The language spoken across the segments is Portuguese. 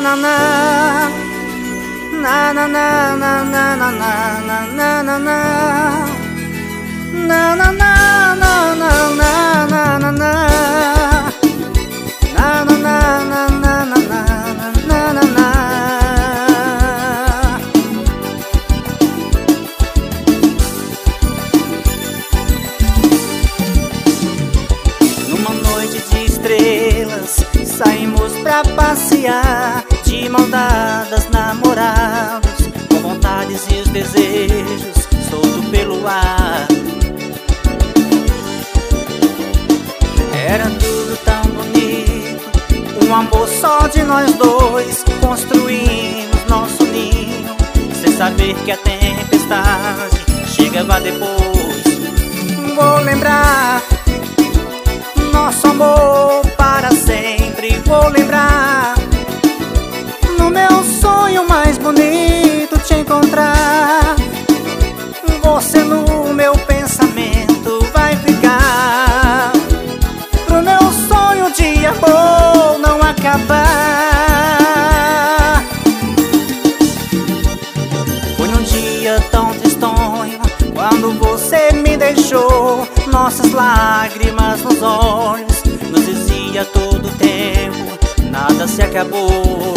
na na na na na na na na na na na na na na na na na na na na. Saímos pra passear, de mão dadas, namorados, com vontades e os desejos solto pelo ar. Era tudo tão bonito, um amor só de nós dois, construímos nosso ninho, sem saber que a tempestade chegava depois. Vou lembrar nosso amor para sempre, vou lembrar no meu sonho mais bonito te encontrar. Você no meu pensamento vai ficar, pro meu sonho de amor não acabar. Foi num dia tão tristonho quando você me deixou, nossas lágrimas nos olhos nos dizia todo tempo, nada se acabou.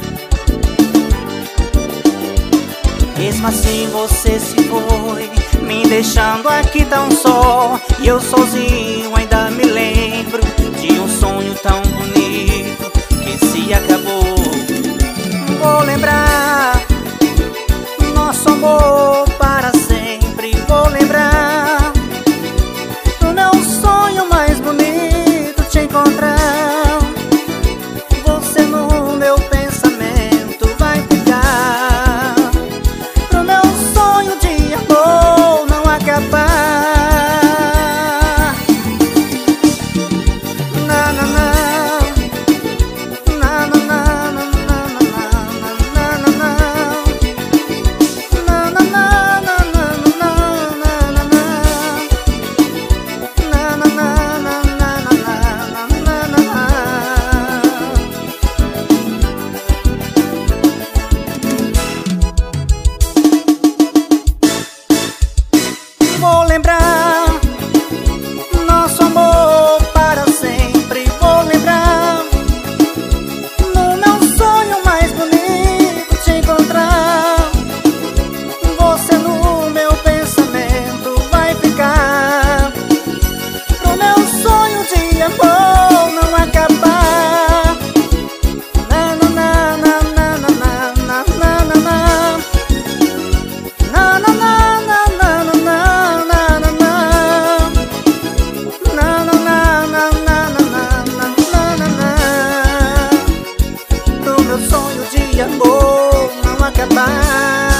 Mesmo assim você se foi, me deixando aqui tão só, e eu sozinho ainda me lembro de um sonho tão bonito que se acabou. Vou lembrar nosso amor para sempre, vou lembrar do meu sonho mais bonito te encontrar. Você no meu pensamento vai ficar, pro meu sonho de amor não acabar. Na na na na na na na na na na. Vou lembrar nosso amor para sempre, vou lembrar no meu sonho mais bonito te encontrar. Você no meu pensamento vai ficar, pro meu sonho de amor não acabar. Na na na na na na na na na na. Na na na na na na na na. Pro meu sonho de amor não acabar.